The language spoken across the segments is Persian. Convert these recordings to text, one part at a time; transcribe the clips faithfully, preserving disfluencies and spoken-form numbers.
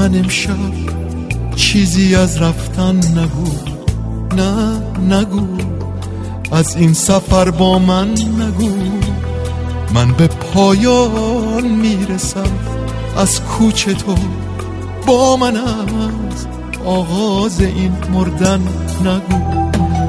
من امشب چیزی از رفتن نگو، نه نگو، از این سفر با من نگو. من به پایان میرسم از کوچ تو، با من از آغاز این مردن نگو.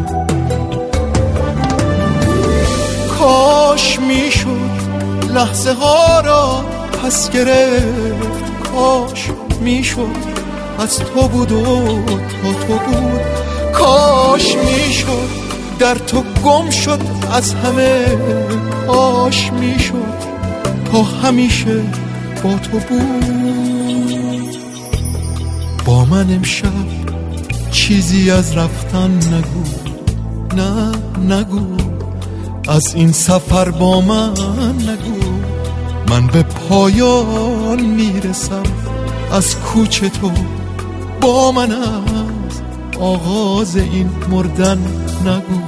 کاش میشد لحظه ها را پس گرفت، کاش میشد از تو بود و تا تو بود، کاش میشد در تو گم شد از همه، کاش میشد تا همیشه با تو بود. با من امشب چیزی از رفتن نگو، نه نگو، از این سفر با من نگو. من به پایان میرسم از کوچ تو، با من از آغاز این مردن نگو.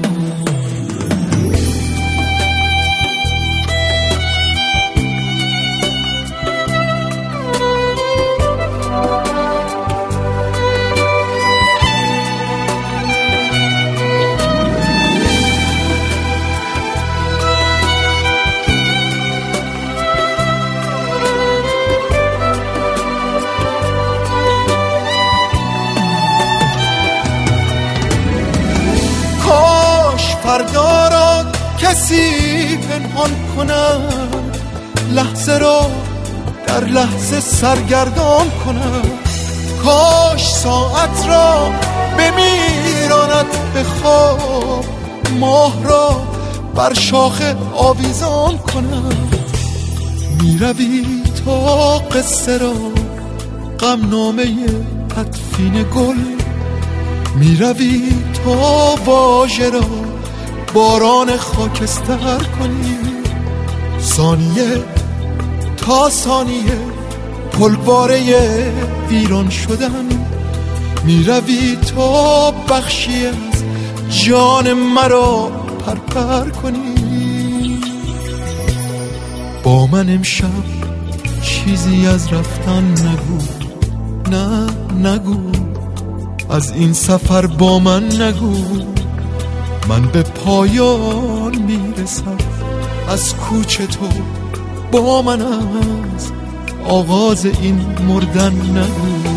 فردا را کسی پنهان کند، لحظه را در لحظه سرگردان کند. کاش ساعت را بمیراند به خواب، ماه را بر شاخه آویزان کند. میروی تا قصه را غمنامه تدفین گل، میروی تا واژه را باران خاکستر کنی. ثانیه تا ثانیه پلواره ویران شدن، میروی تا بخشی از جان مرا پرپر کنی. با من امشب چیزی از رفتن نگو، نه نگو، از این سفر با من نگو. من به پایان میرسم از کوچ تو، با من از آغاز این مردن نگو.